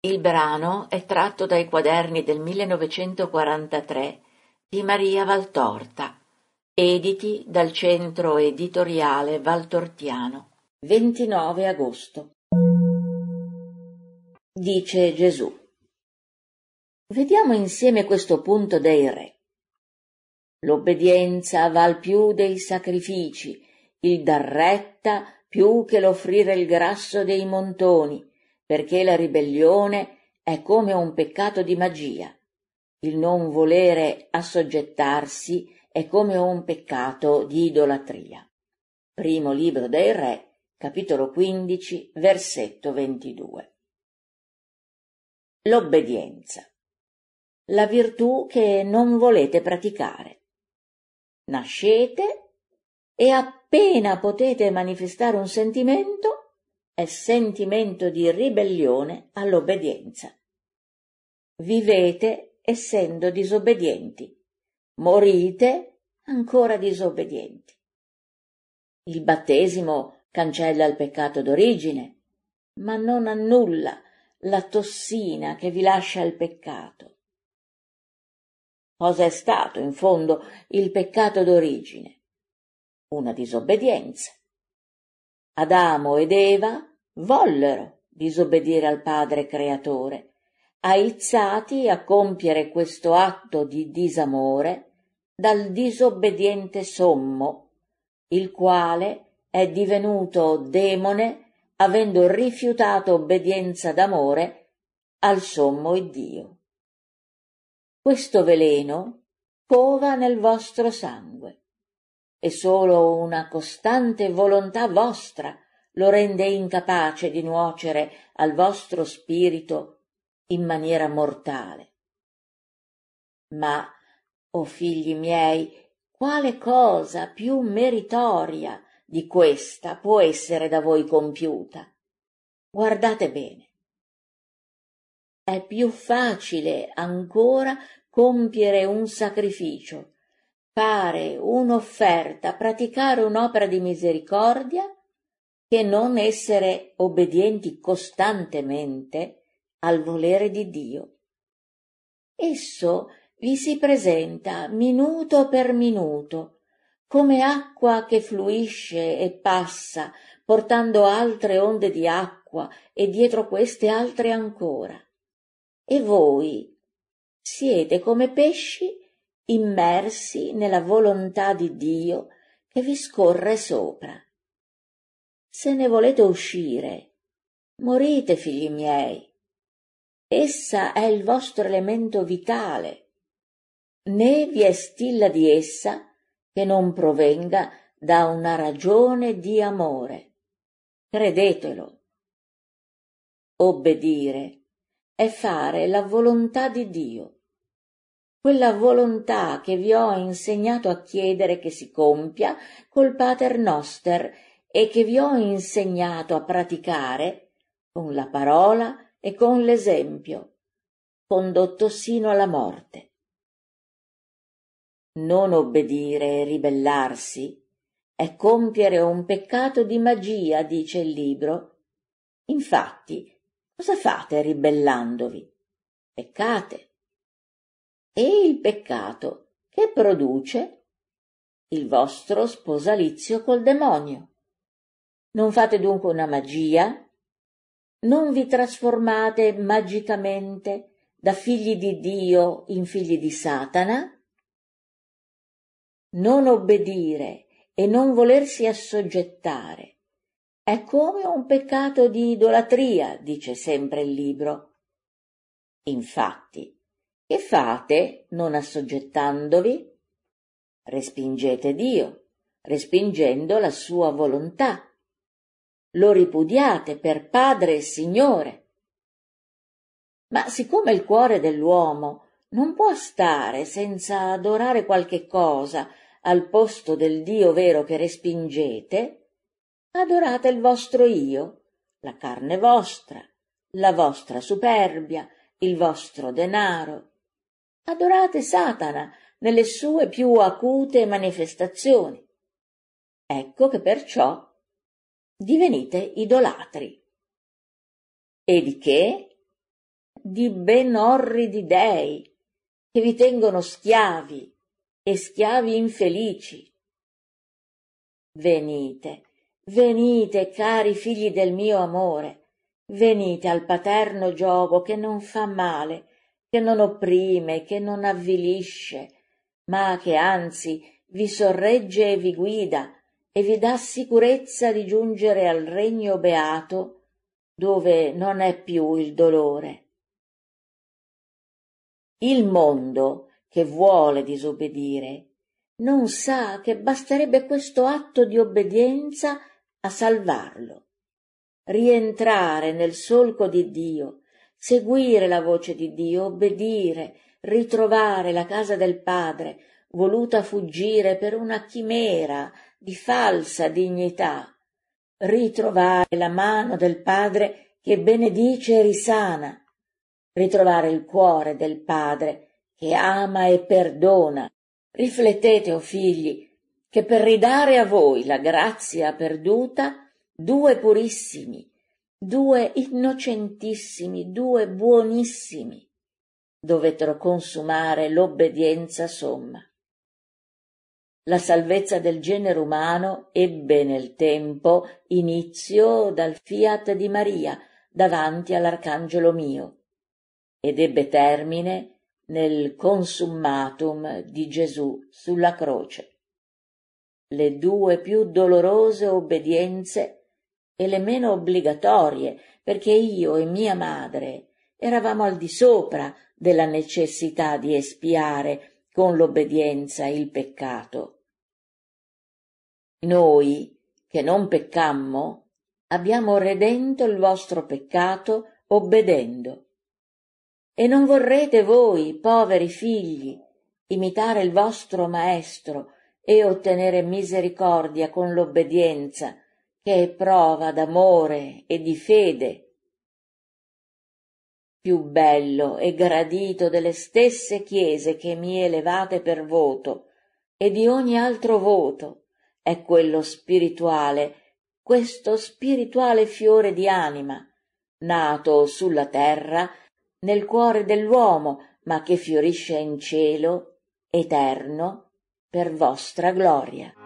Il brano è tratto dai quaderni del 1943 di Maria Valtorta, editi dal Centro Editoriale Valtortiano. 29 agosto. Dice Gesù. Vediamo insieme questo punto dei re. L'obbedienza val più dei sacrifici, il dar retta più che l'offrire il grasso dei montoni, perché la ribellione è come un peccato di magia. Il non volere assoggettarsi è come un peccato di idolatria. Primo libro dei Re, capitolo 15, versetto 22. L'obbedienza. La virtù che non volete praticare. Nascete e appena potete manifestare un sentimento, è sentimento di ribellione all'obbedienza. Vivete essendo disobbedienti, morite ancora disobbedienti. Il battesimo cancella il peccato d'origine, ma non annulla la tossina che vi lascia il peccato. Cosa è stato, in fondo, il peccato d'origine? Una disobbedienza. Adamo ed Eva vollero disobbedire al Padre Creatore, aizzati a compiere questo atto di disamore dal disobbediente sommo, il quale è divenuto demone avendo rifiutato obbedienza d'amore al sommo Iddio. Questo veleno cova nel vostro sangue e solo una costante volontà vostra lo rende incapace di nuocere al vostro spirito in maniera mortale. Ma, o figli miei, quale cosa più meritoria di questa può essere da voi compiuta? Guardate bene. È più facile ancora compiere un sacrificio, fare un'offerta, praticare un'opera di misericordia, che non essere obbedienti costantemente al volere di Dio. Esso vi si presenta minuto per minuto, come acqua che fluisce e passa, portando altre onde di acqua e dietro queste altre ancora. E voi siete come pesci immersi nella volontà di Dio che vi scorre sopra. Se ne volete uscire, morite, figli miei. Essa è il vostro elemento vitale, né vi è stilla di essa che non provenga da una ragione di amore. Credetelo. Obbedire è fare la volontà di Dio, quella volontà che vi ho insegnato a chiedere che si compia col Pater Noster e che vi ho insegnato a praticare con la parola e con l'esempio, condotto sino alla morte. Non obbedire e ribellarsi è compiere un peccato di magia, dice il libro. Infatti, cosa fate ribellandovi? Peccate. E il peccato che produce? Il vostro sposalizio col demonio. Non fate dunque una magia? Non vi trasformate magicamente da figli di Dio in figli di Satana? Non obbedire e non volersi assoggettare è come un peccato di idolatria, dice sempre il libro. Infatti, che fate non assoggettandovi? Respingete Dio, respingendo la sua volontà. Lo ripudiate per Padre e Signore. Ma siccome il cuore dell'uomo non può stare senza adorare qualche cosa al posto del Dio vero che respingete, adorate il vostro io, la carne vostra, la vostra superbia, il vostro denaro. Adorate Satana nelle sue più acute manifestazioni. Ecco che perciò divenite idolatri. E di che? di ben orridi dei che vi tengono schiavi e schiavi infelici. Venite, venite, cari figli del mio amore, venite al paterno giogo che non fa male, che non opprime, che non avvilisce, ma che anzi vi sorregge e vi guida e vi dà sicurezza di giungere al regno beato dove non è più il dolore. Il mondo, che vuole disobbedire, non sa che basterebbe questo atto di obbedienza a salvarlo. Rientrare nel solco di Dio, seguire la voce di Dio, obbedire, ritrovare la casa del Padre, voluta fuggire per una chimera di falsa dignità, ritrovare la mano del Padre che benedice e risana, ritrovare il cuore del Padre che ama e perdona. Riflettete, o figli, che per ridare a voi la grazia perduta, due purissimi, due innocentissimi, due buonissimi dovettero consumare l'obbedienza somma. La salvezza del genere umano ebbe nel tempo inizio dal fiat di Maria davanti all'Arcangelo mio ed ebbe termine nel consummatum di Gesù sulla croce. Le due più dolorose obbedienze e le meno obbligatorie, perché io e mia madre eravamo al di sopra della necessità di espiare con l'obbedienza il peccato. Noi, che non peccammo, abbiamo redento il vostro peccato obbedendo. E non vorrete voi, poveri figli, imitare il vostro maestro e ottenere misericordia con l'obbedienza, che è prova d'amore e di fede. Più bello e gradito delle stesse chiese che mi elevate per voto e di ogni altro voto è quello spirituale, questo spirituale fiore di anima, nato sulla terra nel cuore dell'uomo, ma che fiorisce in cielo, eterno, per vostra gloria.